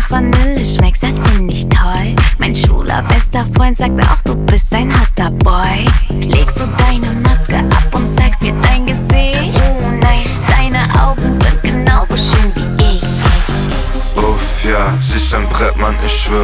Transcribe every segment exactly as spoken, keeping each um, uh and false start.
nach Vanille schmeckst, das find ich toll. Mein schwuler bester Freund sagt auch, du bist ein hotter Boy. Legst du deine Maske ab und zeigst mir dein Gesicht. Oh nice, deine Augen sind genauso schön wie ich. Uff, ja, sie ist ein Brettmann, ich schwöre.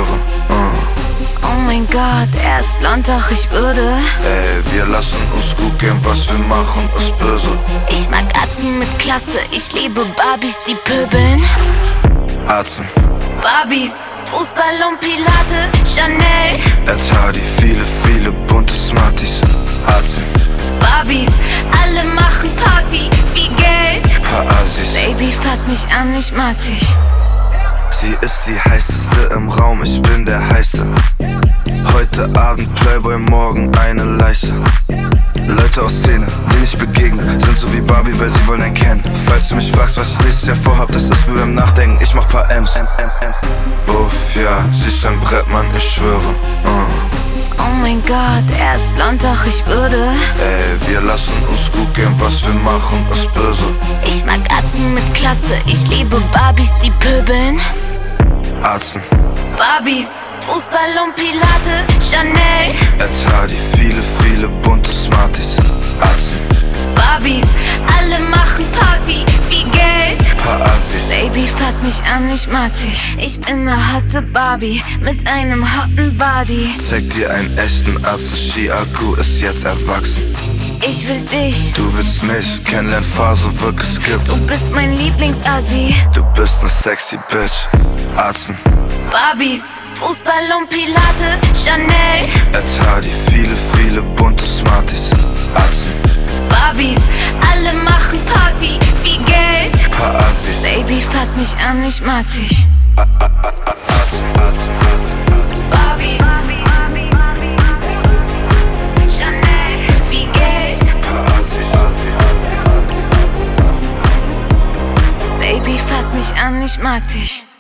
uh. Oh mein Gott, er ist blond, doch ich würde. Ey, wir lassen uns gut gehen, was wir machen ist böse. Ich mag Atzen mit Klasse, ich liebe Barbies, die pöbeln. Atzen, Barbies, Fußball und Pilates, Chanel. Ed Hardy, viele, viele bunte Smarties. Atzen, Barbies, alle machen Party, viel Geld. paar Assis. Baby, fass mich an, ich mag dich. Sie ist die heißeste im Raum, ich bin der Heiße. Heute Abend Playboy, morgen eine Leiche. Leute aus Szene, denen ich begegne, sind so wie Barbie, weil sie wollen einen kennen. Falls du mich fragst, was ich nächstes Jahr vorhab, das ist wie beim Nachdenken, ich mach paar M's. Uff, ja, sie ist ein Brettmann, ich schwöre. uh. Oh mein Gott, er ist blond, doch ich würde. Ey, wir lassen uns gut gehen, was wir machen ist böse. Ich mag Atzen mit Klasse, ich liebe Barbies, die pöbeln. Atzen, Barbies, Fußball und Pilates, Chanel. Ed Hardy, viele, viele bunte Smarties. Atzen, Barbies, alle machen Party, viel Geld. paar Assis. Baby, fass mich an, ich mag dich. Ich bin ne hotte Barbie mit einem hotten Body. Zeig dir einen echten Arzt, Ski-Akku ist jetzt erwachsen. Ich will dich, Du willst mich, Kennenlernphase wird geskippt. du bist mein Lieblingsassi. Du bist ne sexy Bitch. Atzen, Barbies, Fußball und Pilates, Chanel. Ed Hardy, viele, viele bunte Smarties. Atzen, Barbies, alle machen Party, viel Geld. paar Assis. Baby, fass mich an, ich mag dich. Atzen, Atzen, Barbies, Chanel, viel Geld. paar Assis. Baby, fass mich an, ich mag dich.